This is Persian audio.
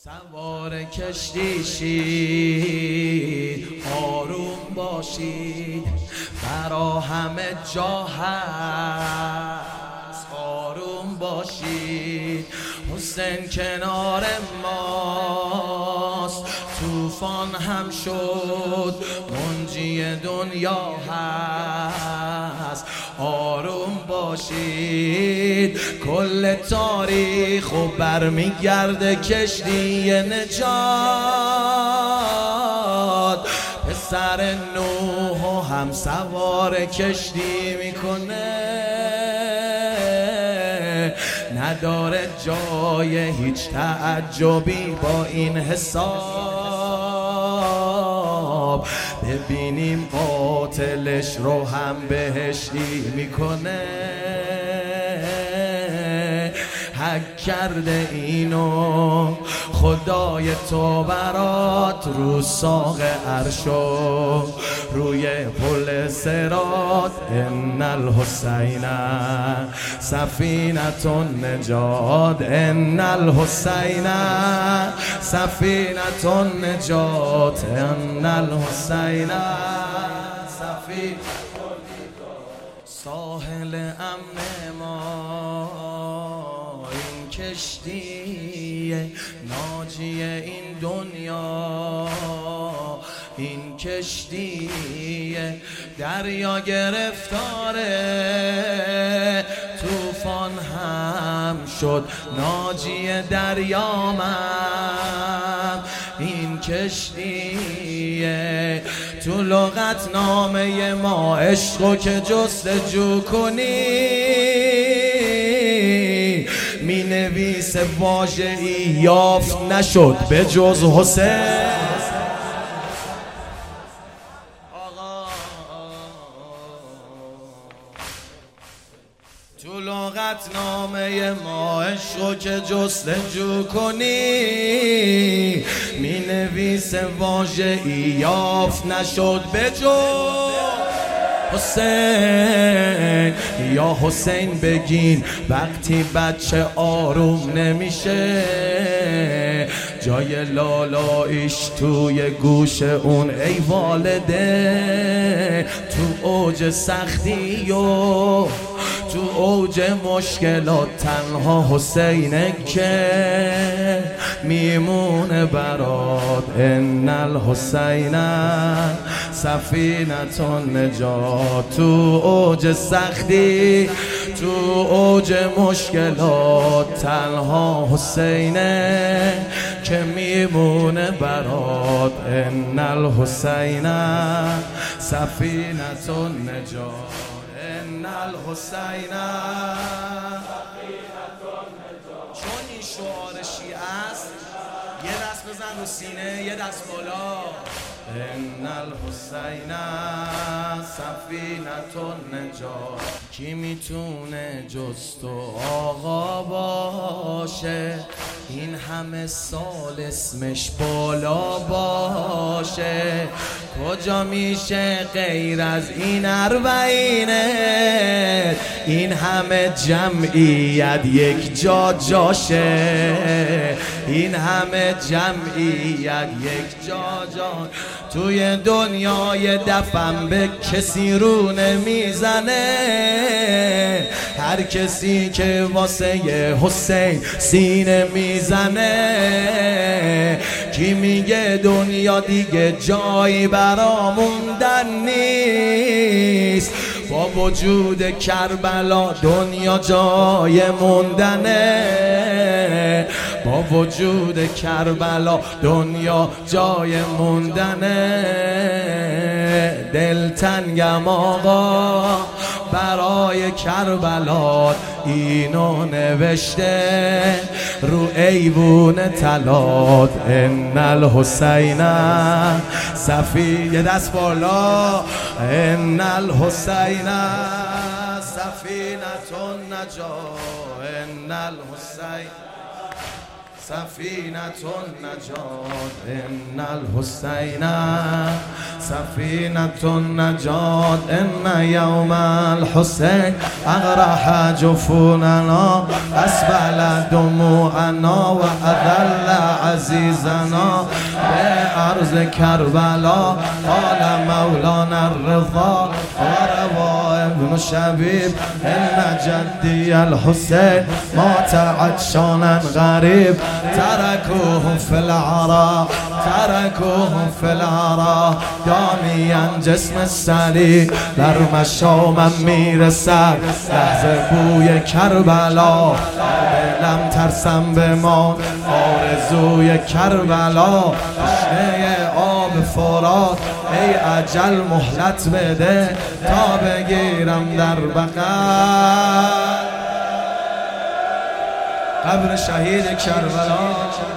سوار کشتی شید، آروم باشید، برا همه جا هست. آروم باشید، حسین کنار ماست. طوفان هم شد، منجی دنیا هست. آروم باشید، کل تاریخ و برمیگرده کشتی نجات. پسر نوح و هم سوار کشتی میکنه، نداره جای هیچ تعجبی با این حساب. ببینیم قاتلش رو هم بهشتی میکنه. حق کرده اینو خدای تو برات، رو ساق عرشو روی پل صراط. ان الحسین سفینة النجات، ان الحسین سفینة النجات، ان الحسین سفینة النجات. ساحل امن ما این کشتی ناجی این دنیا. این کشتی دریا گرفتاره، طوفان هم شد ناجی دریا من. این کشتی تو لغت نامه ما، عشقو که جستجو کنی می نویس واژه‌ای یافت نشد به جز حسین. تو لغت نامه ما، عشقو که جستجو کنی می نویس واژه‌ای یافت نشد به جز حسین. یا حسین بگین وقتی بچه آروم نمیشه، جای لالایش توی گوش اون ای والده. تو اوج سختی و تو اوج مشکلات تنها حسینه که میمونه برات. ان الحسین سفینة النجات. تو اوج سختی، تو اوج مشکلات تنها حسینه که میمونه برات. ان الحسین سفینة النجات، ان الحسین سفینة النجات. چون این شعار شیعه است، یه دست بزن رو سینه، یه دست بالا. ان الحسین سفینة النجات. کی میتونه جز تو آقا باشه، این همه سال اسمش بالا باشه. کجا میشه غیر از این اربعینه، این همه جمعیت یک جا جاشه. این همه جمعیت یک جا جا. توی دنیای دفن به کسی رو نمیزنه، هر کسی که واسه حسین سینه میزنه. کی میگه دنیا دیگه جایی برا موندن نیست، با وجود کربلا دنیا جای موندنه. با وجود کربلا دنیا جای موندنه. دلتنگم آقا برای کربلا، اینو نوشته رو ایوون طلات. ان الحسین یه دست بالا. ان الحسین سفینة النجات، ان الحسین سفینة النجات ان الحسین سفینة النجات ان یوم الحسین اغرح جفوننا اسبل دموعنا و اذل عزیزنا به ارض کربلا قال مولانا الرضا و روا ابن شبیب ان جدی الحسین مات عطشانا غریب ترکوه فی العرا ترکوه فی العرا دامیا جسم سلی در مشامم میرسد لحظه بوی کربلا دلم ترسم بمان آرزوی کربلا تشنه آب فرات ای اجل مهلت بده تا بگیرم در بغل قبر شهید کربلا.